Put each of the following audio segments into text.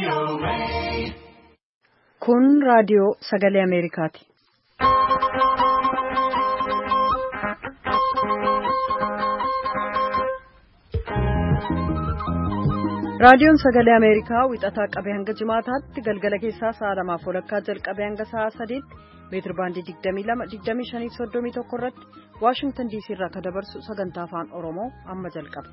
Kun raadiyoo sagalee Ameerikaati. Raadiyoon sagalee Ameerikaa wixataa qabee hanga jimaataatti galgala keessaa sa'a 2:00 jalqabee hanga sa'a 3:00 meetir baandii 22-25-31 irratti Waashingtan DC irraa kan dabarsu sagantaa afaan Oromoo amma jalqaba.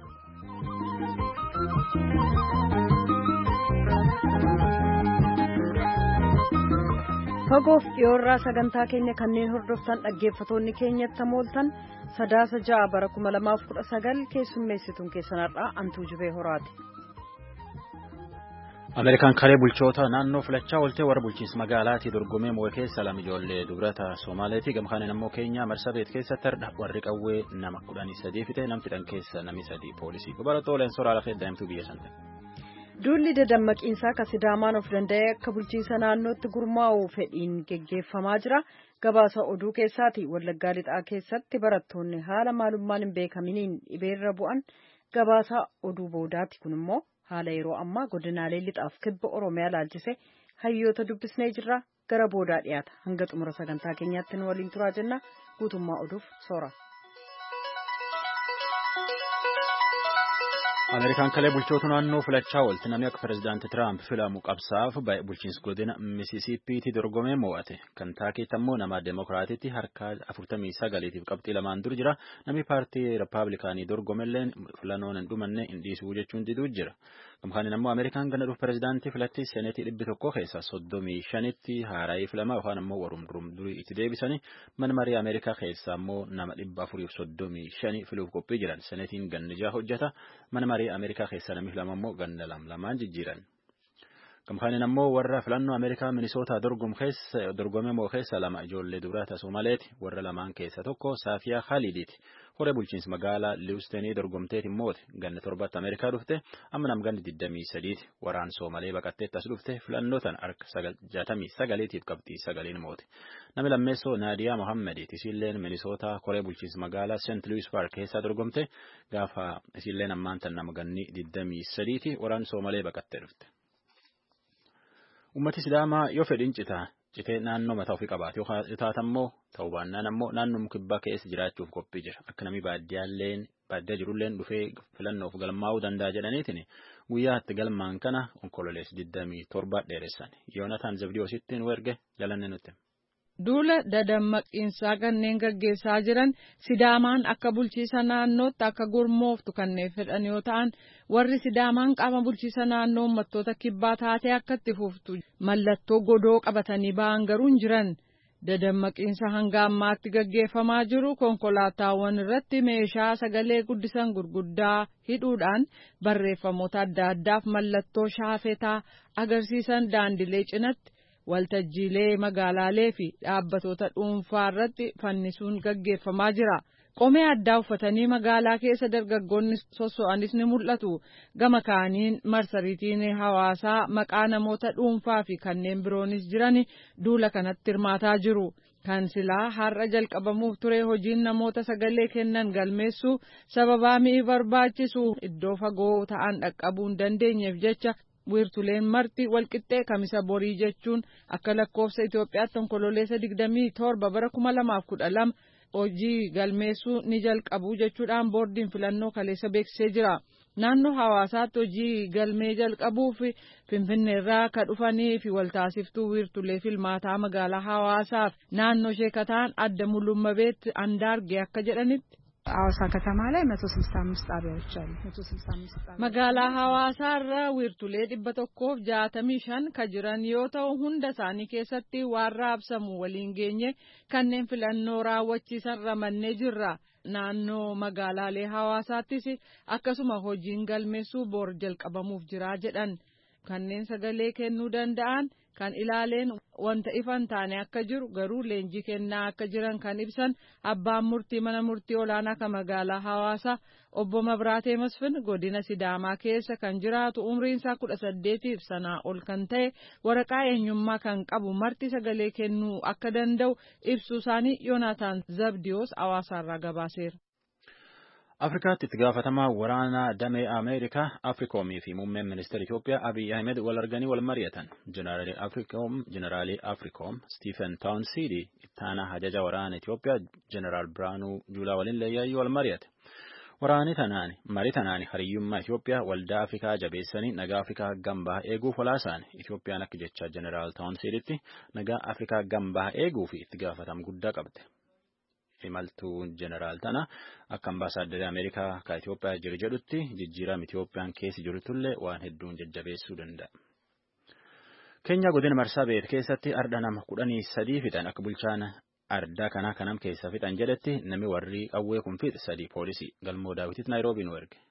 Fagoof dhiyoorraa sagantaa keenya kanneen hordoftan dhaggeeffatoonni keenyatti mooltan sadaasa 6 bara 2019 keessummeessituun keessanarraa Antuu Jibee Horaati. Ameerikaan kalee bulchoota naannoo filachaa oltee warra bulchiinsa magaalaatii dorgomee moo'ee keessa lama ijoollee dubrata Somaaleetii gamkaaniin ammoo Keenyaa Marsabeet keessatti warri qawwee nama 13 fite namti dhan keessa namni 3 poolisii dubartoota oleen soraa lafee daa'imtuu biyya sante. Duulli dadammaqiinsaa kan Sidaamaan of danda'ee akka bulchiinsa naannootti gurmaa'uu fedhiin geggeeffamaa jira. Gabaasa oduu keessaati Wallaggaa Lixaa keessatti barattoonni haala maalummaan hin beekaminiin dhibeerra bu'an gabaasa oduu boodaati kun immoo. Haala yeroo ammaa godinaalee lixaaf kibba Oromiyaa laalchise hayyoota dubbisnee jirra gara boodaa dhiyaata hanga xumura sagantaa keenyaatti nu waliin turaa jenna guutummaa oduuf soora. Ameerikaan kalee bulchoota naannoo filachaa olti namni akka pirezidaantii Tiraamp filamu qabsaaf bulchiinsa godina Missisiippiitti dorgomee moo'ate. Kantaakiitti ammoo nama Demookiraatiitti harka 49tiif qabxii lamaan dur jira. Namni paartii Rippaabilikaanii dorgomelleen filannoon hin dhumanne hin dhiisuu jechuun diduu jira. Gamkaaniin ammoo Ameerikaan gana dhufu pirezidaantii filatti Seneetii 100 keessaa 35tti haaraayii filama yookaan ammoo warumdurum durii itti deebisanii mana marii Ameerikaa keessaa ammoo nama 435 filuuf qophii jiran. Seneetiin ganni 6 hojjeta. Mana marii Ameerikaa keessaa namni lama ammoo ganna lamaan jijjiiran. Gamkaaniin ammoo warra filannoo Ameerikaa Minisootaa dorgomee moo keessa lama ijoollee dubrata Somaaleeti. Warra lamaan keessa tokko Saafiyaa Khalidiiti. Horee bulchiinsa magaalaa Liwustenii dorgomteeti moote ganna 7 Ameerikaa dhufte amma nam ganni 23 waraan Soomalee baqatteetti as dhufte filannootan harka 69tiif qabxii 9 moote. Namni lammeessoo Naadiyaa Mohammediiti. Isiilleen Minisootaa horee bulchiinsa magaalaa St. Louis Park keessaa dorgomte gaafa isiilleen ammaan tan nama ganni 23ti waraan Soomalee baqattee dhufte. Ummati Sidaamaa yoo fedhiin citee naannoo mataa ofii qabaate yookaan itaatammoo ta'uu baannaan ammoo naannoo kibbaa keessa jiraachuuf qophii jira. Akka namni baadiyyaa jirulleen dhufee filannoof galmaa'uu danda'a jedhaniitiin guyyaa itti galmaan kana onkololees 27 dheeressan. Yoonataan Zabdiyoositti nu erge jalanne nutti. Duula dadammaqiinsaa kanneen gaggeessaa jiran Sidaamaan akka bulchiisa naannootti akka gurmooftu kanneen fedhan yoo ta'an warri Sidaamaan qaama bulchiisa naannoo uummattoota kibbaa taatee akka itti fuftu mallattoo godoo qabatanii ba'an garuu hin jiran. Dadammaqiinsa hanga ammaatti gaggeeffamaa jiru konkolaataawwan irratti meeshaa sagalee guddisan gurguddaa hidhuudhaan barreeffamoota adda addaaf mallattoo shaafetaa agarsiisan daandilee cinatti. Waltajjiilee magaalaalee fi dhaabbatoota dhuunfaa irratti fannisuun gaggeeffamaa jira. Qomee addaa uffatanii magaalaa keessa dargaggoonni sosso'anis ni mul'atu. Gama kaaniin marsariitiin hawaasaa maqaa namoota dhuunfaa fi kanneen biroonis jiran duula kanatti hirmaataa jiru. Kan silaa har'a jalqabamuuf ture hojiin namoota sagalee kennan galmeessuu sababaa mi'i barbaachisu iddoo fagoo ta'an dhaqqabuu hin dandeenyeef jecha. Wiirtuleen marti walqixxee kamisa borii jechuun akka lakkoofsa Itoophiyaatti onkololeessa 27 bara 2012 hojii galmeessuu ni jalqabu jechuudhaan boordiin filannoo kaleessa beeksisee jira. Naannoo hawaasaatti hojii galmee jalqabuuf Finfinneerraa akka dhufanii fi waltaasiftuu wiirtulee filmaataa magaalaa hawaasaaf naannoo ishee kataan adda mul'ummabeetti andaargee akka jedhanitti. ሐዋሳ ከተማ ላይ 165 ጣቢያዎች አሉ 165 ጣቢያዎች magaalaa hawaasaarra wiirtulee 165 ka jiran yoo ta'u hunda isaanii keessatti waan raabsamu waliin geenye kanneen filannoo raawwachiisan ramannee jirra. Naannoo magaalaalee hawaasaattis akkasuma hojiin galmeessuu boor jalqabamuuf jira jedhan. Kanneen sagalee kennuu danda'an kan ilaaleen wanta ifan taane akka jiru garuu leenjii kennaa akka jiran kan ibsan abbaan murtii mana murtii olaanaa kan magaalaa Hawaasaa obbo Mabraatee Masfin godina Sidaamaa keessa kan jiraatu umriin isaa 18 sanaa ol kan ta'e waraqaa eenyummaa kan qabu marti sagalee kennuu akka danda'u ibsu isaanii Yoonaataan Zabdiyoos Hawaasaarraa gabaaseera. Afrikaatti itti gaafatamaa waraanaa damee Ameerikaa Afrikoomii fi muummeen ministeera Itoophiyaa Abiy Ahmed wal arganii wal mari'atan. Jeneraalii Afrikoom Stephen Townsend ittaanaa hajaja waraana Itoophiyaa Jeneraal Biraanuu Juulaa waliin leeyyaayyuu wal mari'ate. Marii tanaan hariyyummaa Itoophiyaa waldaa Afrikaa jabeessanii nagaa Afrikaa gambaa eeguuf walaasaan Itoophiyaan akka jecha Jeneraal Townsenditti nagaa Afrikaa gambaa eeguu fi itti gaafatama guddaa qabde. Imaltuu jeneraal tana akka ambaasaaddarri Ameerikaa ka Itoophiyaa jiru jedhutti jijjiirama Itoophiyaan keessa jirtullee waan hedduun jajjabeessuu danda'a. Keenyaa godina Marsaabeet keessatti arda nama 13 fixan akka bulchaan ardaa kanam keessa fixan jedhetti nami warri qawwee kun fixe 3 poolisii galmoo daawwititti Naayiroobii nu erge.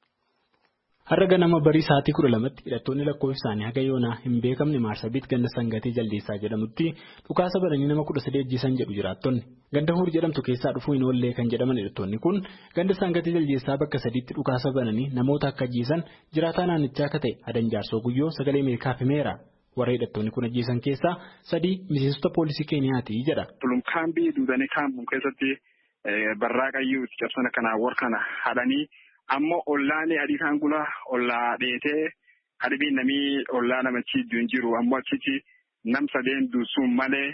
Har'a ganama barii sa'aatii 12tti hidhattoonni lakkoofsi isaanii haga yoonaa hin beekamne Marsaabeet ganda Sangatee Jaldeessaa jedhamutti dhukaasa bananii nama 13 ajjeesan jedhu jiraattonni. Ganda Huur jedhamtu keessaa dhufuu hin oollee kan jedhaman hidhattoonni kun ganda Sangatee Jaldeessaa bakka 3tti dhukaasa bananii namoota akka ajjeesan jiraataa naannichaa akka ta'e Adan Jaarsoo Guyyoo sagalee Ameerikaaf himeera. Warra hidhattoonni kun ajjeesan keessaa 3 miseensota poolisii Keeniyaati jedha. Tulumkaambii duudanii kaampuun keessatti barraaqayyuu cabsana kanaa warkana hadhanii ammoo ollaani adii kan gula ollaa dheetee adibiin namii ollaa namachi jiru ammoo achitti nam sadeen duusuun malee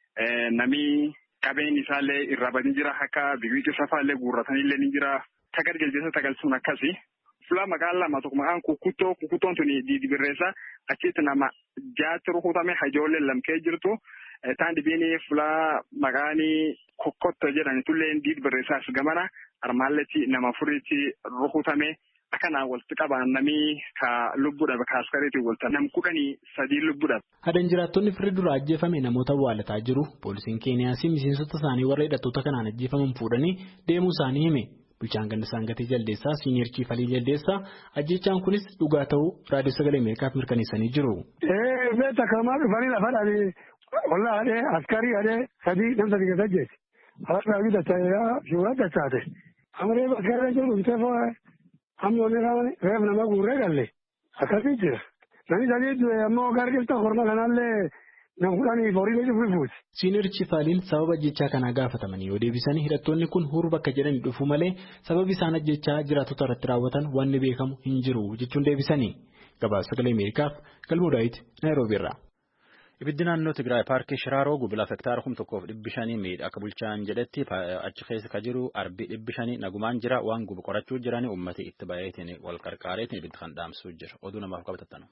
namii qabeen isaallee irra badii jira akka biqiloota safaallee guurratanillee ni jira tagargaljeessa tagalsuun akkasi fulaa magaalaa lama tokko maqaan kukuttoon tuni dibirreessa achitti nama jaatti rukutame hajoollee lamkee jirtu taan dibiini fulaa maqaanii kokkotto jedhani tulleen dibirreessaas gamana armaalletti nama furiitti rukutame akkanaa walitti qabaan namii ka lubbuudhaaf kaaskariitti walta nam 13 lubbuudhaaf. Hadan jiraattonni firri dura ajjeefame namoota waalataa jiru. Poolisiin Keeniyaas miseensota isaanii warra hidhattoota kanaan ajjeefaman fuudhanii deemuu isaanii hime. Bulchaan ganda Sangatee Jaldeessaa Siiniyer Chiif Alii Jaldeessaa ajjeechaan kunis dhugaa ta'uu raadiyoo sagalee Ameerikaaf mirkaneessanii jiru. Beektaa kamaa dhufanii lafa dhaabee ollaa hadhee askarii hadhee 3 namsa dhiyeessaa jeesse. Hawaasa biyya suuraa dachaate. Amaree bakka jiru bitee ammoonni reef nama guurree galle akkasii jira. Namni sadii ammoo gargaarsa horma kanallee nama 10 horii fuuti. Siiniyer Chiif Aliin sababa ajjechaa kanaa gaafatamanii yoo deebisanii hidhattoonni kun Huur bakka jedhanii dhufu malee sababi isaan ajjechaa jiraattota irratti raawwatan waan beekamu hin jiru jechuun deebisanii. Gabaasa sagalee Ameerikaaf Galmoo Daawit Naayiroobii irraa. Ibiddi naannoo Tigraay paarkii Shiraaroo gubila hektaara 1,500 miidha akka bulchaan jedhetti achi keessa ka jiru arbii 500 nagumaan jira waan gubu qorachuu jirani ummati itti baay'eetiin wal qarqaareetiin ibiddi kan dhaamsuu jira oduu namaaf qabatatan.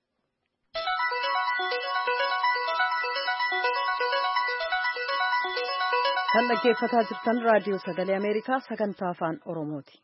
Kan dhaggeeffataa jirtan raadiyoo sagalee Ameerikaa sagantaa afaan Oromooti.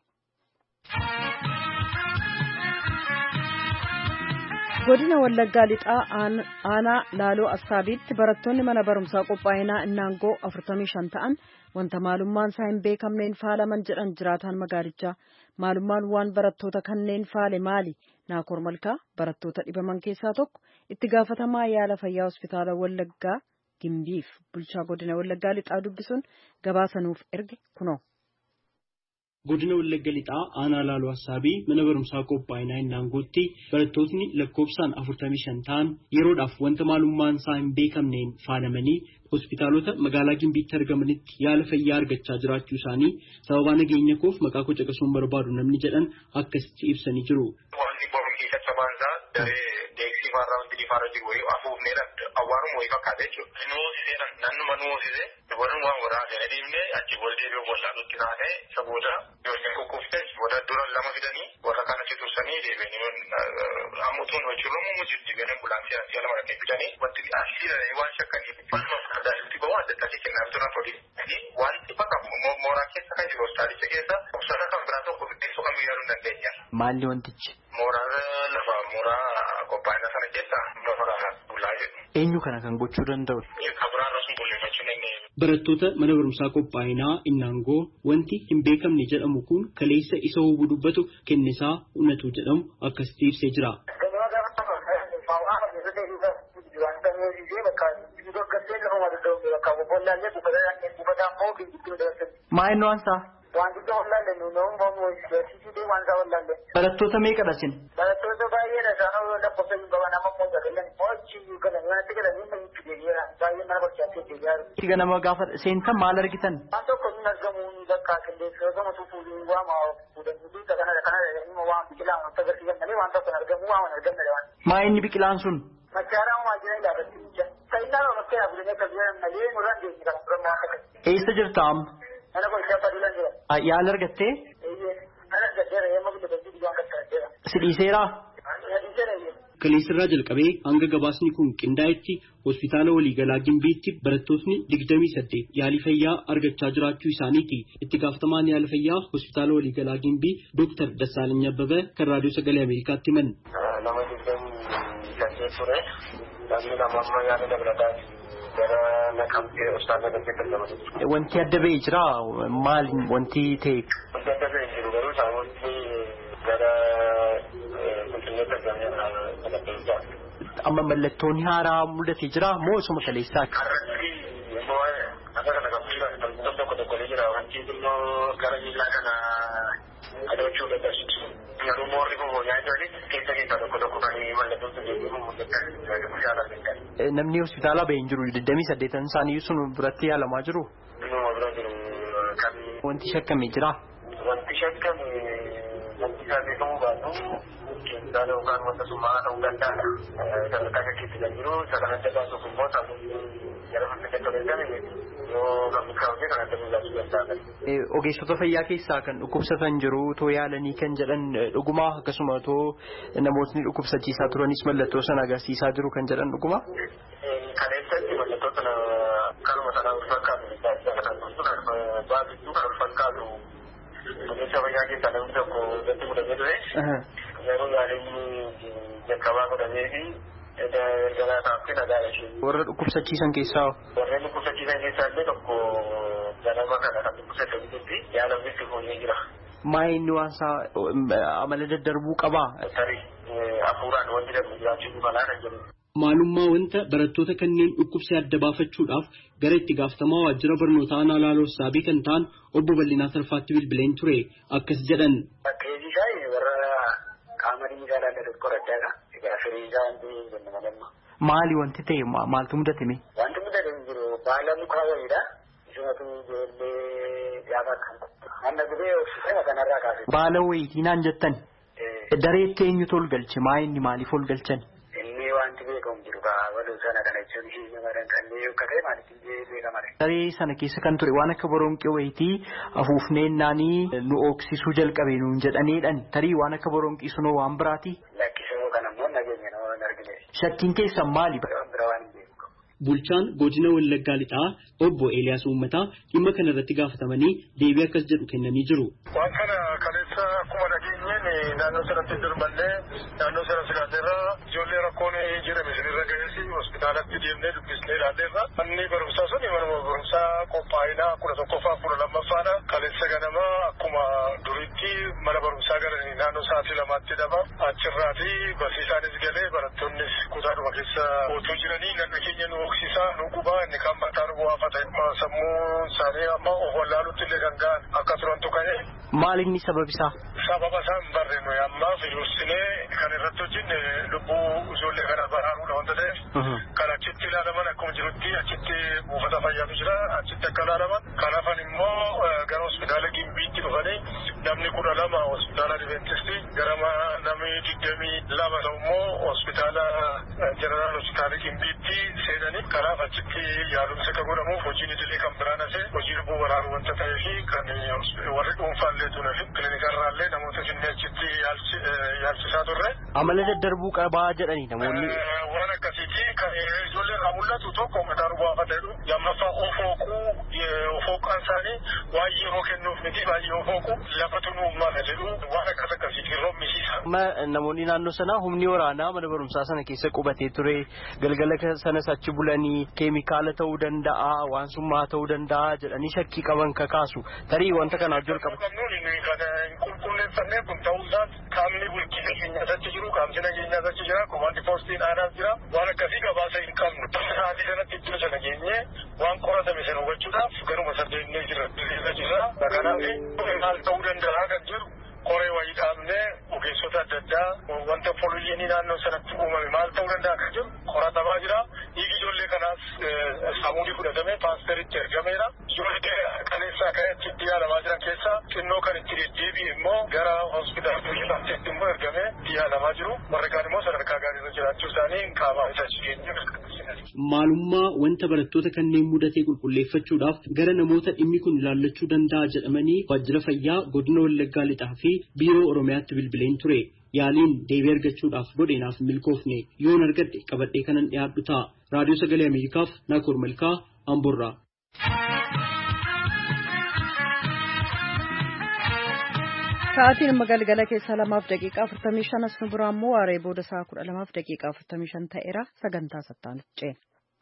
Godina Wallaggaa lixaa aanaa Laaloo Assaabiitti barattoonni mana barumsaa qophaa'inaa Innaangoo 45 ta'an wanta maalummaan isaa hin beekamneen faalaman jedhan jiraataan magaalichaa. Maalummaan waan barattoota kanneen faale maali? Naakoor Malkaa barattoota dhibaman keessaa tokko itti gaafatamaa yaala fayyaa hospitaala Wallaggaa Gimbiif bulchaa godina Wallaggaa lixaa dubbisuun gabaasanuuf erge kunoo. Godina Wallagga lixaa aanaa Laaloo Assaabii mana barumsaa qophaa'inaa Innaangootti barattootni lakkoofsaan 45 ta'an yeroodhaaf wanta maalummaan isaa hin beekamneen faalamanii hospitaalota magaalaa Gimbiitti argamanitti yaala fayyaa argachaa jiraachuu isaanii sababa nageenya koof maqaa koo caqasuun barbaadu namni jedhan akkasitti ibsanii jiru. Warreen waan waraanaa deemnee achi wal deebi'uu wallaan nutti naannee saboota yookiin kukkuftes warra dura lama fidanii warra kanatti tursanii deebi'anii ammutuun hojii mujirti gana ambulaansii asii lama rakkee fidanii wanti asii waan shakkaniif falma addaatti bahu adda addaatti kennaa turan tolii wanti bakka mooraa keessa kan jiru hospitaalicha keessa obsana kan biraa tokko fiddeessuu kan yaaduu hin dandeenya. Maalli wantichi? Mooraa qophaa'ina sana keessa mooraa bulaa jedhu. Eenyu kana kan gochuu danda'u? Barattoota mana barumsaa qophaa'inaa Innaangoo wanti hin beekamne jedhamu kun kaleessa isa hubuu dubbatu kennisaa Unnatu jedhamu akkasitti ibsee jira. Maayinoo ansaa? Barattoota meeqadha sin? Barattoota baay'eedha isaan lakkoofsa hin qaban amma mootaa galan hojii galan wanti galanii baay'ee mana barumsaatti deebi'aa. Itti ganama gaafa seentan maal argitan? Waan tokko hin argamu bakka qilleensota gama tuufuun waama agarsiisan malee waan tokko argamu waan argamne waan. Maa inni biqilaan sun? Machaara uumaa jiran ilaalatti. Saayinaa bakka yaabulanii akka jiran malee nurraan deemni kan turan waan akka. Eessa jirta amma? Mana qoricha baduulaan jira. Yaala argattee? Mana argatteera yemmuu guddatu waan qaqqabeera. Si dhiiseeraa? Kaleessarraa jalqabee hanga gabaasni kun qindaa'etti hospitaala waliigalaa Gimbiitti barattootni 28 yaalii fayyaa argachaa jiraachuu isaaniiti. Itti gaafatamaan yaala fayyaa hospitaala waliigalaa Gimbii Dr. Dassaalany Abbabee kan raadiyoo sagalee Ameerikaatti himan. Nama 28 ture. Namni lama amma yaala dabalataa gara Naqamtee hospitaala Naqamtee. Wanti adda ba'ee jira maali wanti ta'e? Wanti adda ba'ee jiru garuu saawwanti gara amma mallattoonni haaraa mul'atee jira moo osuma kaleessaati? Har'atti immoo akka kana qabsiisaa tokko ni jira wanti immoo gara miillaa kana adochuu dadhabsiisu. Garuu moorri kun nyaatonni keessa tokko kan mallattoon sun deebi'u mul'atan. Namni hospitaala ba'ee hin jiru 28 isaanii sun biratti yaalamaa jiru? Inuma bira jiru kan. Wanti shakkame jira? Wanti shakkame wanti isaa beekamuu baatu. Kalau kan wanta semua atau ganda, kalau kakak kita janjiru, sekarang ada satu kumpulan, jalan kita teruskan ini, yo kami kau je kan ada mulai biasa. Ogeessota fayyaa keessaa kan dhukkubsatan jiru too yaalanii kan jedhan dhugumaa akkasuma too namootni dhukkubsachiisaa turanis mallattoo sana agarsiisaa jiru kan jedhan dhugumaa? Kaleessatti mallattoo sana kanuma sana ulfaatu baasituu kan ulfaatu ogeessa fayyaa keessaa namni tokko irratti mudamee ture. Yeroo yaalii jalqabaa godhamee fi galaataaf kenna gaa'eshi. Warra dhukkubsachiisan keessaa? Warreen dhukkubsachiisan keessaa illee tokko ganama kana kan dhukkubsatanitti yaalamni itti fuunee jira. Maa inni waan isaa amala daddarbuu qabaa? Tarii hafuuraan wanti darbu jiraachuu malaa kan jedhu. Maalummaa wanta barattoota kanneen dhukkubsee adda baafachuudhaaf gara itti gaafatamaa waajjira barnootaa Naalaaloo Saabii kan ta'an obbo Bal'inaa Tarfaatti bilbileen ture akkas jedhan. Maali wanti ta'e maaltu mudatame? Wanti mudatame jiru baala mukaa wayiidha. Isumatu ijoollee gaafa kan amma gubee ofiisuma kanarraa kaase. Baala wayiitii naan jettan? Dareetti eenyutu ol galche? Maa inni maaliif ol galchan? Inni wanti beekamu jiru waluu sana kana jechuun ishee namaadhaan kan ta'e maaliif beekamare. Daree sana keessa kan ture waan akka boronqii wayiitii afuufneen naanii nu ooksisuu jalqabe nuun jedhaneedhaan tarii waan akka boronqii sunoo waan biraati. Lakkisoo kana immoo nageenya nama hin argine. Shakkiin keessan maali? Bulchaan godina Wallaggaa Lixaa obbo Eeliyaas Uummataa dhimma kana irratti gaafatamanii deebii akkas jedhu kennanii jiru. Waan kana kaleessa akkuma dhageenyeen naannoo sanatti dirmallee naannoo sana silaalleerraa ijoollee rakkoon jedhame sinirra ga'eessi hospitaalatti deemnee dubbisnee ilaalleerra. Manni barumsaa sun manuma barumsaa qophaa'inaa 11ffaa 12ffaadha. Kaleessa ganama akkuma duriitti mana barumsaa galanii naannoo sa'aatii 2tti dhaba. Achirraati barsiisaanis galee barattoonnis kutaadhuma keessa ootuu jiranii naannoo keenya nu oksisaa nu gubaa inni kan mataan bu'aafa ta'e sammuu isaanii amma of wallaalutti illee kan ga'an akka turantu ka'e. Maali inni sababa isaa? Sababa isaa hin barreenu amma viruusinee kan irratti hojjenne lubbuu ijoollee kana baraaruudha wanta ta'eef kan achitti ilaalaman akkuma jirutti achitti buufata fayyaatu jira achitti akka ilaalaman kan hafan immoo gara hospitaala Gimbiitti dhufanii namni 12 hospitaala Adventisti gara namni 22 ta'u immoo hospitaala jeneraal hospitaala Gimbiitti seenanii kanaaf achitti yaalumsa akka godhamuuf hojiin idilee kan biraan hafee hojii lubbuu baraaruu wanta ta'eefi kan warri dhuunfaallee tunafi kiliinikarraallee namoota kennee achitti yaalchisaa turre. Amala daddarbuu qabaa jedhanii namoonni. Waan akkasiiti kan ijoollee irraa mul'atu tokko mataan bu'aafa ta'edhu lammaffaa ofooqaan isaanii waan yeroo kennuuf miti baay'ee ofooqu lafatu nuummaata jedhu waan akkasiiti roobmisiisa. Namoonni naannoo sanaa humni waraanaa mana barumsaa sana keessa qubatee ture galgala sanas achi bulanii keemikaala ta'uu danda'a waan summaa ta'uu danda'a jedhanii shakkii qaban kakaasu tarii wanta kanaaf jiru qaba. Qulqulleeffannee kun ta'uusaa qaamni bulchiinsa keenyaas achi jiru qaamni nageenyaas achi jira komaandi poostiin aanaas jira waan akkasii gabaasa hin qabnu sa'aatii sanatti iddoo sana geenye waan qoratame sana hubachuudhaaf garuma saddeennee jira kanaaf maal ta'uu danda'a kan jiru qoree wayii dhaabnee ogeessota adda addaa wanta fooyya'anii naannoo sanatti uumame maal ta'uu danda'a kan jiru qoratamaa jira. Dhiigi ijoollee kanaas saamuudii fudhatamee paasteritti ergameera. Ijoollee kaleessaa ka'ee achitti yaalamaa jiran keessaa xinnoo kan itti deddeebi'e immoo gara hospitaala fayyaatti immoo ergamee itti yaalamaa jiru. Warri kaan immoo sadarkaa gaariirra jiraachuu isaanii qaamaa isa keenya. Maalummaa wanta barattoota kanneen mudatee qulqulleeffachuudhaaf gara namoota dhimmi kun ilaallachuu danda'a jedhamanii waajjira fayyaa godina Wallaggaa Lixaa fi biiroo Oromiyaatti bilbileen ture. Yaaliin deebii argachuudhaaf godheenaaf milkoofne yoon argadhe qabadhee kanan dhiyaadhu ta'a. Raadiyoo Sagalee Ameerikaaf Naakoor Malkaa Amborraa. Sa'aatiin amma galgala keessaa 2:45 as nu biraa immoo waaree booda sa'a 12:45 ta'eera sagantaa sattaan ceena.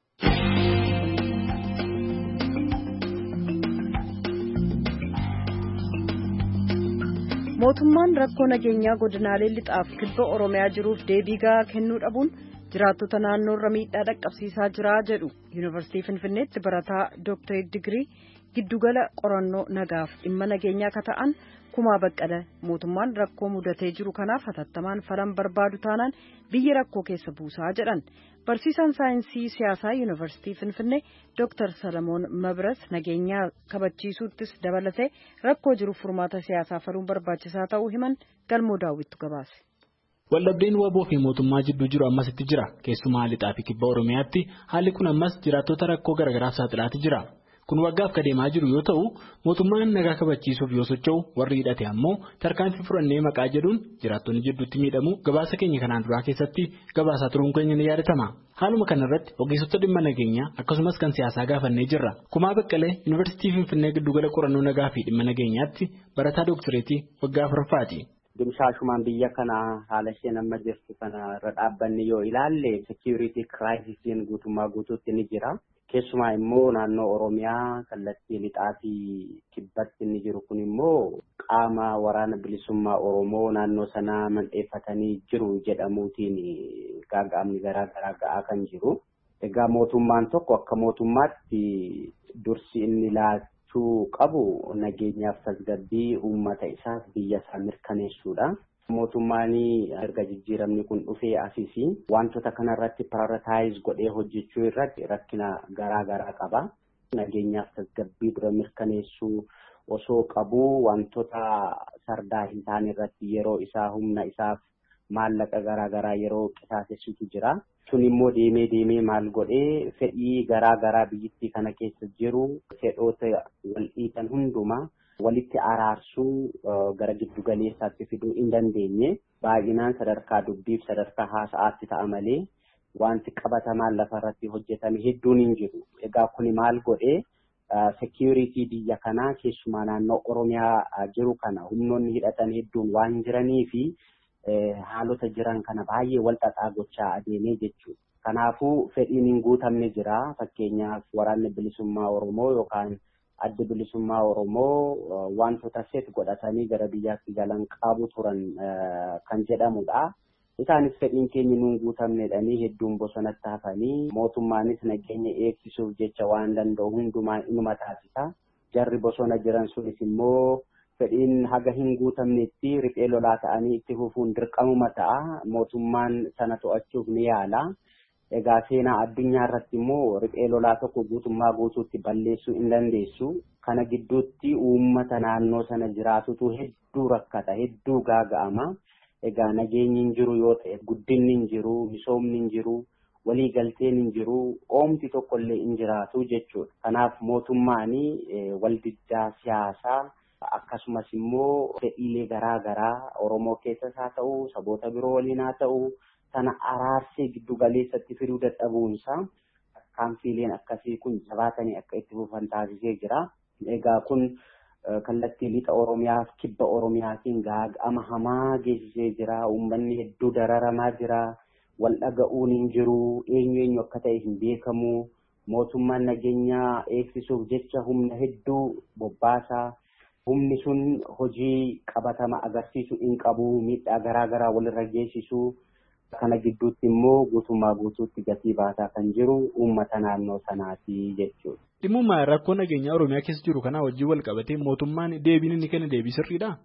Mootummaan rakkoo nageenyaa godinaalee lixaaf kibba Oromiyaa jiruuf deebii gahaa kennuu dhabuun jiraattota naannoorra miidhaa dhaqqabsiisaa jira jedhu Yuunivarsiitii Finfinneetti barataa Dooktereet Digirii giddugala qorannoo nagaaf dhimma nageenyaa akka ta'an Kumaa Baqqala mootummaan rakkoo mudatee jiru kanaaf hatattamaan falan barbaadu taanaan biyya rakkoo keessa buusaa jedhan. Barsiisaan saayinsii siyaasaa Yuunivarsiitii Finfinnee Dr. Salamoon Mabras nageenyaa kabachiisuuttis dabalatee rakkoo jiruuf furmaata siyaasaa faluun barbaachisaa ta'uu himan Galmoo Daawwittu gabaase. Waldhabdeen waboo fi mootummaa jidduu jiru ammasitti jira. Keessumaa lixaa fi kibba Oromiyaatti haalli kun ammas jiraattota rakkoo garaagaraaf saaxilaatti jira. Kun waggaaf kadeemaa jiru yoo ta'u mootummaan nagaa kabachiisuuf yoo socho'u warri hidhate ammoo tarkaanfii fudhannee maqaa jedhuun jiraattonni jidduutti miidhamu gabaasa keenya kanaan duraa keessatti gabaasaa turuun keenya ni yaadatama. Haaluma kanarratti ogeessota dhimma nageenyaa akkasumas kan siyaasaa gaafannee jirra. Kumaa Baqqalee Yuunivarsiitii Finfinnee giddugala qorannoo nagaa fi dhimma nageenyaatti barataa dooktireetii waggaa 4ffaati. Dimshaashumaan biyya kana haala isheen amma jirtu kana irra dhaabbanni yoo ilaalle security crisis guutummaa guutuutti ni jira. Keessumaa immoo naannoo Oromiyaa kallattii lixaa fi kibbatti inni jiru kun immoo qaama waraana bilisummaa Oromoo naannoo sanaa mandheeffatanii jiru jedhamuutiin gaaga'amni garaagaraa ga'aa kan jiru. Egaa mootummaan tokko akka mootummaatti dursi inni laachuu qabu nageenyaaf tasgabbii uummata isaaf biyya isaa mirkaneessuudha. Mootummaan erga jijjiiramni kun dhufee asii wantoota kanarratti prioritize godhee hojjechuu irratti rakkina garaagaraa qaba. Nageenyaaf tasgabbii dura mirkaneessuu osoo qabu wantoota sardaa hin taane irratti yeroo isaa humna isaaf maallaqa garaagaraa yeroo qisaasessutu jira. Sun immoo deemee maal godhee fedhii garaagaraa biyyattii kana keessa jiru fedhoota wal dhiitan hundumaa walitti araarsuu gara giddu galeessaatti fiduu hin dandeenye baay'inaan sadarkaa dubbiif sadarkaa haasa'aatti ta'a malee wanti qabatamaan lafarratti hojjetame hedduun hin jiru. Egaa kuni maal godhee security biyya kanaa keessumaa naannoo Oromiyaa jiru kana humnoonni hidhatan hedduun waan jiranii fi haalota jiran kana baay'ee wal xaxaa gochaa adeemee jechuudha. Kanaafuu fedhiin hin guutamne jira. Fakkeenyaaf waraanni bilisummaa Oromoo yookaan adda bilisummaa Oromoo wantoota set godhatanii gara biyyaatti galan qabu turan kan jedhamudha. Isaanis fedhiin keenya nuun guutamnedhanii hedduun bosonatti hafanii mootummaanis nageenya eegsisuuf jecha waan danda'u hundumaa inuma taasisa. Jarri bosona jiran sunis immoo fedhiin haga hin guutamnetti riphee lolaa ta'anii itti fufuun dirqamuma ta'a. Mootummaan sana to'achuuf ni yaala. Egaa seenaa addunyaa irratti immoo riphee lolaa tokko guutummaa guutuutti balleessuu hin dandeessu. Kana gidduutti uummata naannoo sana jiraatutu hedduu rakkata, hedduu gaaga'ama. Egaa nageenyi hin jiru yoo ta'e guddinni hin jiru, misoomni hin jiru, waliigalteen hin jiru, oomti tokkollee hin jiraatu jechuudha. Kanaaf mootummaan waldiddaa siyaasaa akkasumas immoo fedhiilee garaagaraa Oromoo keessas haa ta'u, saboota biroo waliin haa ta'u. Sana araarsee giddu galeessatti fiduu dadhabuunsaa kaanfiileen akkasii kun jabaatanii akka itti fufan taasisee jira. Egaa kun kallattii lixa Oromiyaaf kibba Oromiyaatiin gaaga'ama hamaa geessisee jira. Uummanni hedduu dararamaa jira. Wal dhaga'uun hin jiru. Eenyu akka ta'e hin beekamu. Mootummaan nageenyaa eegsisuuf jecha humna hedduu bobbaasaa. Humni sun hojii qabatama agarsiisu hin qabu. Miidhaa garaagaraa walirra geessisu. Kana gidduutti immoo guutummaa guutuutti gatii baasaa kan jiru uummata naannoo sanaati jechuudha. Dhimma rakkoo nageenyaa Oromiyaa keessa jiru kana wajjin wal qabatee mootummaan deebiin inni kenna deebii sirriidhaa?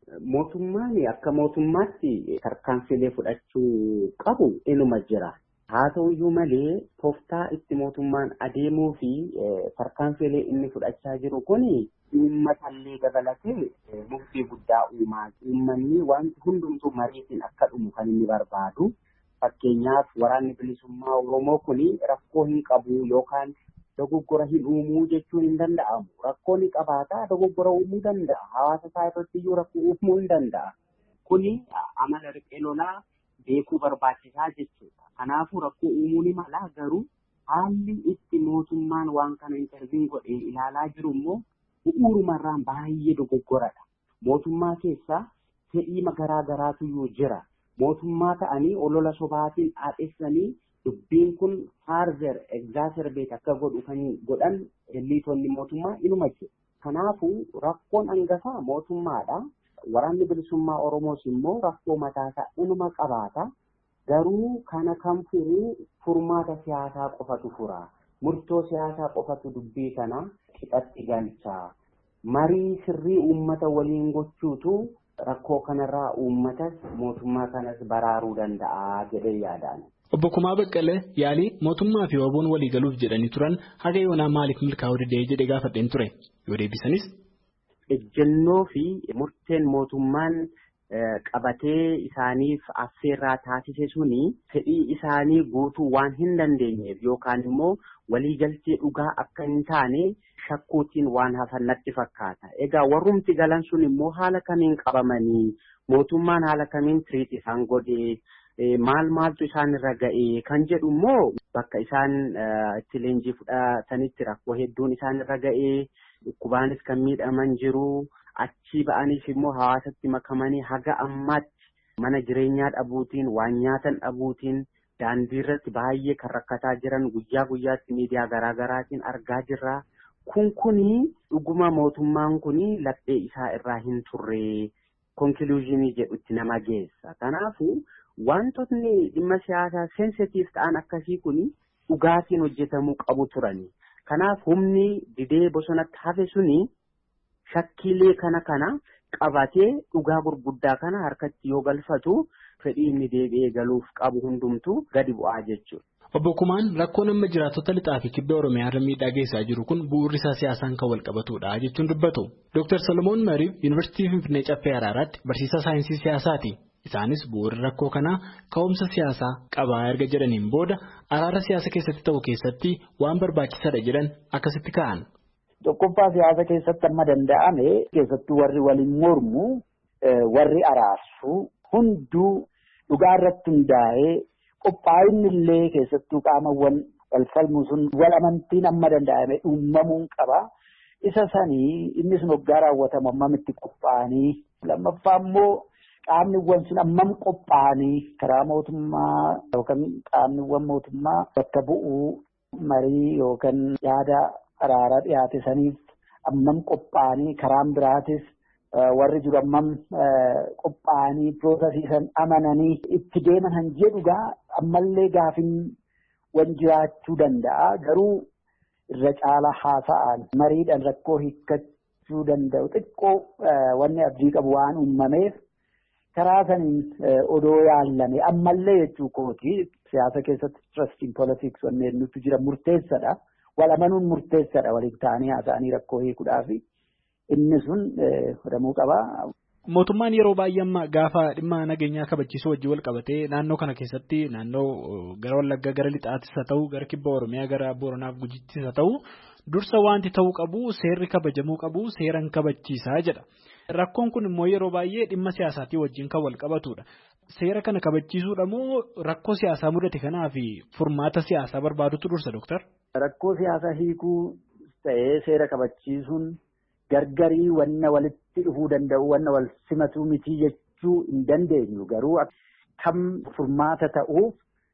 Mootummaan akka mootummaatti tarkaanfilee fudhachuu qabu inuma jira. Haa ta'uyyuu malee tooftaa itti mootummaan adeemuu fi tarkaanfilee inni fudhachaa jiru kuni uummatallee dabalatee murtii guddaa uumaa. Uummanni wanti hundumtuu mariitiin akka dhumu kan inni barbaadu. Fakkeenyaaf waraanni bilisummaa Oromoo kuni rakkoo hin qabu yookaan dogoggora hin uumuu jechuun hin danda'amu. Rakkoo ni qabaata, dogoggora uumuu danda'a. Hawaasa isaa irratti iyyuu rakkoo uumuu hin danda'a. Kuni amala riphee lolaa beekuu barbaachisaa jechuudha. Kanaafuu rakkoo uumuu ni mala garuu haalli itti mootummaan waan kana interviin godhee ilaalaa jiru immoo bu'uurumarraan baay'ee dogoggoradha. Mootummaa keessaa fedhii garaa garaatu iyyuu jira. Mootummaa ta'anii olola sobaatiin haadhessanii dubbiin kun faarzer egzaaserbeet akka godhan elliitonni mootummaa inuma jiru. Kanaafuu rakkoon hangafaa mootummaadha. Waraanni bilisummaa Oromoos immoo rakkoo mataasaa inuma qabaata. Garuu kana kan furu furmaata siyaasaa qofatu fura. Murtoo siyaasaa qofatu dubbii kana qixatti galcha. Marii sirrii uummata waliin gochuutu rakkoo kanarraa uummatas mootummaa kanas baraaruu danda'a jedhee yaadaan. Obbo Kumaa Baqqalee yaalii mootummaa fi waboon walii galuuf jedhanii turan haga yoonaa maaliif milkaa'uu didee jedhee gaafadheen ture. Yoo deebisanis. Ejjennoo fi murteen mootummaan qabatee isaaniif affeerraa taasise suni fedhii isaanii guutuu waan hin dandeenyeef yookaan immoo waliigaltee dhugaa akka hin taane shakkuutiin waan hafan natti fakkaata. Egaa warrumti galan sun immoo haala kamiin qabamanii mootummaan haala kamiin tiriit isaan godhee maaltu isaan irra ga'ee kan jedhu immoo bakka isaan itti leenjii fudhatanitti rakkoo hedduun isaan irra ga'ee dhukkubaanis kan miidhaman jiru. Achii ba'aniif immoo hawaasatti makamanii haga ammaatti mana jireenyaa dhabuutiin waan nyaatan dhabuutiin daandii irratti baay'ee kan rakkataa jiran guyyaa guyyaatti miidiyaa garaa garaatiin argaa jirra. Kuni dhuguma mootummaan kuni laphee isaa irraa hin turre konkluuzinii jedhutti nama geessa. Kanaafuu wantootni dhimma siyaasaa sensitiif ta'an akkasii kuni dhugaatiin hojjetamuu qabu turani. Kanaaf humni didee bosonatti hafe suni shakkiilee kana qabatee dhugaa gurguddaa kana harkatti yoo galfatu fedhii inni deebi'ee galuuf qabu hundumtuu gadi bu'aa jechuudha. Obbo Kumaan rakkoon amma jiraattota lixaa fi kibba Oromiyaa irra miidhaa geessaa jiru kun bu'uurri isaa siyaasaan kan wal qabatudha jechuun dubbatu. Dr. Solomoon Mariif Yuunivarsiitii Finfinnee Caffee Araaraatti barsiisaa saayinsii siyaasaati. Isaanis bu'uurri rakkoo kanaa ka'umsa siyaasaa qabaa erga jedhaniin booda araara siyaasa keessatti ta'u keessatti waan barbaachisaadha jedhan akkasitti ka'an. Tokkoffaa siyaasa keessatti amma danda'ame keessattuu warri waliin mormu warri araarsu hunduu dhugaa irratti hundaa'ee qophaa'inni illee keessattuu qaamawwan wal falmu sun wal amantiin amma danda'ame uumamuun qaba. Isa sanii inni sun hoggaa raawwatamu ammamitti qophaa'anii lammaffaa immoo qaamniwwan sun ammam qophaa'anii karaa mootummaa yookaan qaamniwwan mootummaa bakka bu'uu marii yookaan yaada araara dhiyaate saniif ammam qophaa'anii karaan biraatis warri jiru ammam qophaa'anii piroosesiisan amananii itti deeman han jedhugaa ammallee gaafin wan jiraachuu danda'a garuu irra caalaa haasa'an mariidhaan rakkoo hiikkachuu danda'u xiqqoo wanni abdii qabu waan uumameef karaa saniin odoo yaallame ammallee jechuu kooti siyaasa keessatti trusting politics wanni nuti jira murteessadha. Wal amanuun murteessadha waliin ta'anii haasa'anii rakkoo hiikuudhaaf inni sun godhamuu qaba. Mootummaan yeroo baay'ee amma gaafa dhimma nageenyaa kabachiisuu wajjin wal qabatee naannoo kana keessatti naannoo gara Wallaggaa gara Lixaattis haa ta'u gara Kibba Oromiyaa gara Booranaaf Gujittis haa ta'u dursa wanti ta'uu qabu seerri kabajamuu qabu seeran kabachiisaa jedha. Rakkoon kun immoo yeroo baay'ee dhimma siyaasaatii wajjin kan wal qabatudha. Seera kana kabachiisuudha moo rakkoo siyaasaa mudate kanaaf furmaata siyaasaa barbaadutu dursa Dooktar? Rakkoo siyaasaa hiikuu ta'ee seera kabachiisuun gargarii wanna walitti dhufuu danda'u wanna wal simatu miti jechuu hin dandeenyu garuu kam furmaata ta'uuf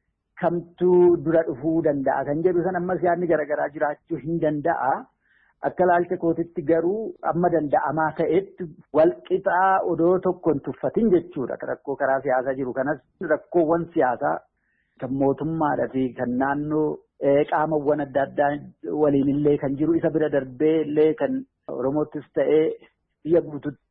kamtu dura dhufuu danda'a kan jedhu san ammas yaadni garaagaraa jiraachuu hin danda'a. Akka laalcha kootitti garuu amma danda'amaa ta'etti walqixaa odoo tokkoon tuffatin jechuudha. Rakkoo karaa siyaasaa jiru kanas rakkoowwan siyaasaa kan mootummaadhaa fi kan naannoo qaamawwan adda addaa waliin illee kan jiru isa bira darbee illee kan Oromoottis ta'ee biyya guututti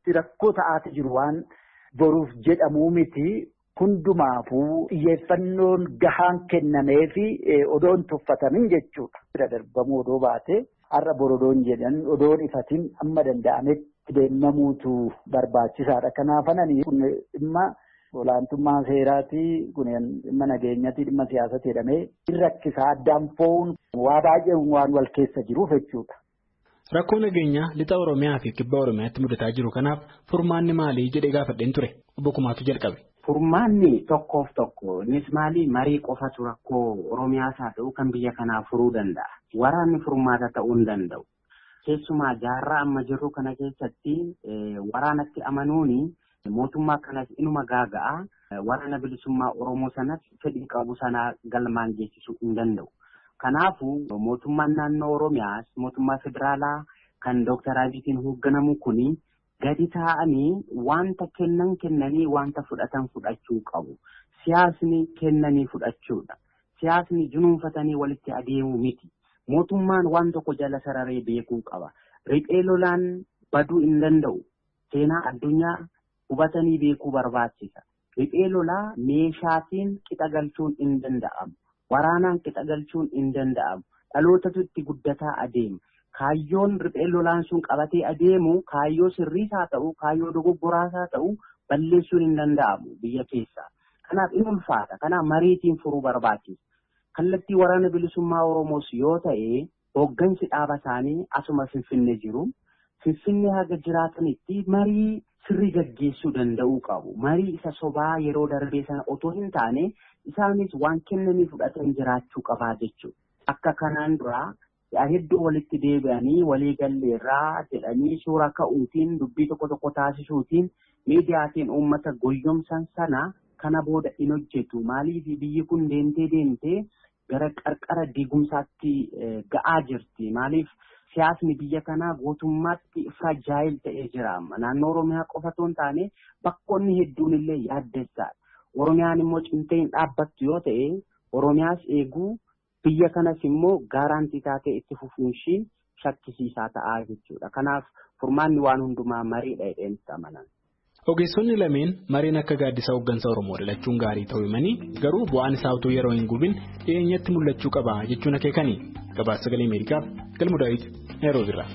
rakkoo ta'aati jiru waan boruuf jedhamuu miti. Hundumaafuu xiyyeeffannoon gahaan kennamee fi odoon tuffatamin jechuudha. Bira darbamuu odoo baate har'a borodoon jedhan odoon ifatiin amma danda'ametti deemamuutu barbaachisaadha. Kanaafananii kun dhimma olaantummaa seeraati, kun dhimma nageenyaati, dhimma siyaasatti jedhamee rakkisaa addaan fo'uun waa baay'ee waan wal keessa jiruuf jechuudha. Rakkoo nageenyaa lixa Oromiyaa fi kibba Oromiyaatti mudataa jiru kanaaf furmaanni maalii jedhee gaafadheen ture. Obbo Kumaatu jalqabe. Furmaanni tokkoof tokko innis maali marii qofatu rakkoo Oromiyaas haa ta'u kan biyya kanaa furuu danda'a. Waraanni furmaata ta'uu hin danda'u. Keessumaa jaarraa amma jirru kana keessatti waraanatti amanuuni mootummaa kanas inuma gaaga'a. Waraana bilisummaa Oromoo sanas fedhii qabu sanaa galmaan geessisuu hin danda'u. Kanaafuu mootummaan naannoo Oromiyaas mootummaa federaalaa kan Dr. Abiyyiin hoogganamu kuni gadi taa'anii wanta kennanii wanta fudhatan fudhachuu qabu. Siyaasni kennanii fudhachuudha. Siyaasni junuunfatanii walitti adeemuu miti. Mootummaan waan tokko jala sararee beekuu qaba. Riphee lolaan baduu hin danda'u. Seenaa addunyaa hubatanii beekuu barbaachisa. Riphee lolaa meeshaatiin qixa galchuun hin danda'amu. Waraanaan qixa galchuun hin danda'amu. Dhalootatu itti guddataa adeema. Kaayyoon riphee lolaan sun qabatee adeemu kaayyoo sirriis haa ta'u, kaayyoo dogoggoraas haa ta'u balleessuun hin danda'amu biyya keessaa. Kanaaf in ulfaata. Kanaaf mariitiin furuu barbaachisa. Kallattii waraana bilisummaa Oromoos yoo ta'e hooggansi dhaaba isaanii asuma Finfinnee jiru. Finfinnee haga jiraatanitti marii sirrii gaggeessuu danda'uu qabu. Marii isa sobaa yeroo darbee sana otoo hin taane isaanis waan kennanii fudhatan jiraachuu qabaa jechuudha. Akka kanaan duraa hedduu walitti deebi'anii walii galleerraa jedhanii suura ka'uutiin dubbii tokko tokko taasisuutiin miidiyaatiin uummata goyyomsan sana kana booda hin hojjetu. Maaliif biyyi kun deemtee gara qarqara diigumsaatti ga'aa jirti. Maaliif siyaasni biyya kanaa gootummaatti firajaayil ta'ee jira. Naannoo Oromiyaa qofa otoo hin taane bakkoonni hedduun illee yaaddessaadha. Oromiyaan immoo cimtee hin dhaabbattu yoo ta'e Oromiyaas eeguu biyya kanas immoo gaaraantii taatee itti fufuunshii shakkisiisaa ta'aa jechuudha. Kanaaf furmaanni waan hundumaa mariidha jedheen amanan. Ogeessonni lameen mariin akka gaaddisa hooggansa Oromoo dhalachuun gaarii ta'uu himanii garuu bu'aan isaa utuu yeroo hin gubin dhiyeenyatti mul'achuu qaba jechuun akeekanii. Gabaasa Sagalee Ameerikaaf Galmuu Daawit Naayiroobiirraa.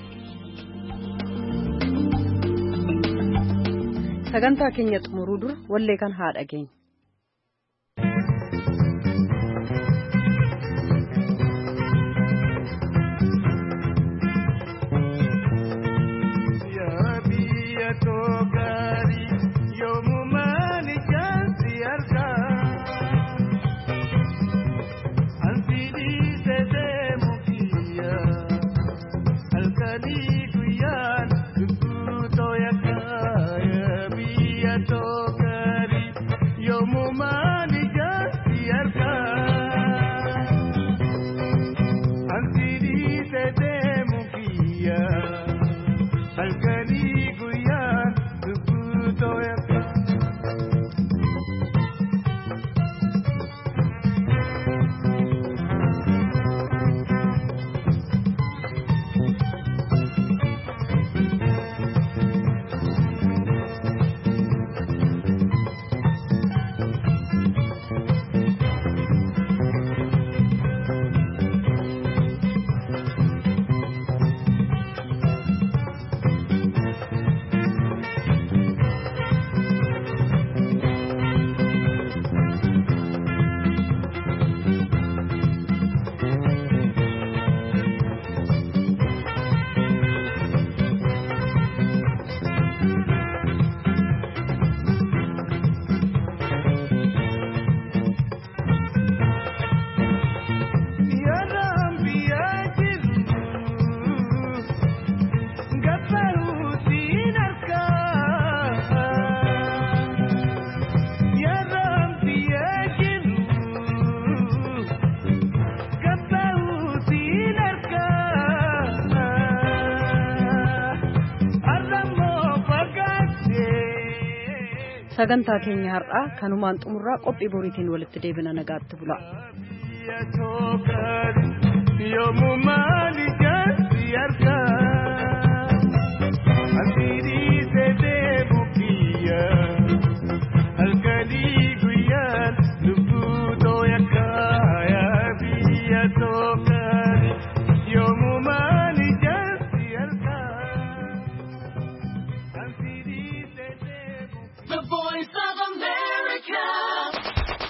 Sagantaa keenya xumuruu dura wallee kan haa dhageenyu. sagantaa keenya har'aa kanumaan xumurraa qophii boriitiin walitti deebina nagaatti bula. Yoomuu maali jaarsi argaa.